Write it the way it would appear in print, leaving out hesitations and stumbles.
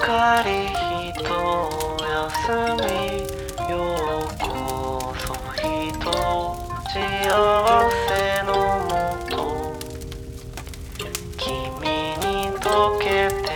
かりひと休みようこそひと幸せのもと君に溶けて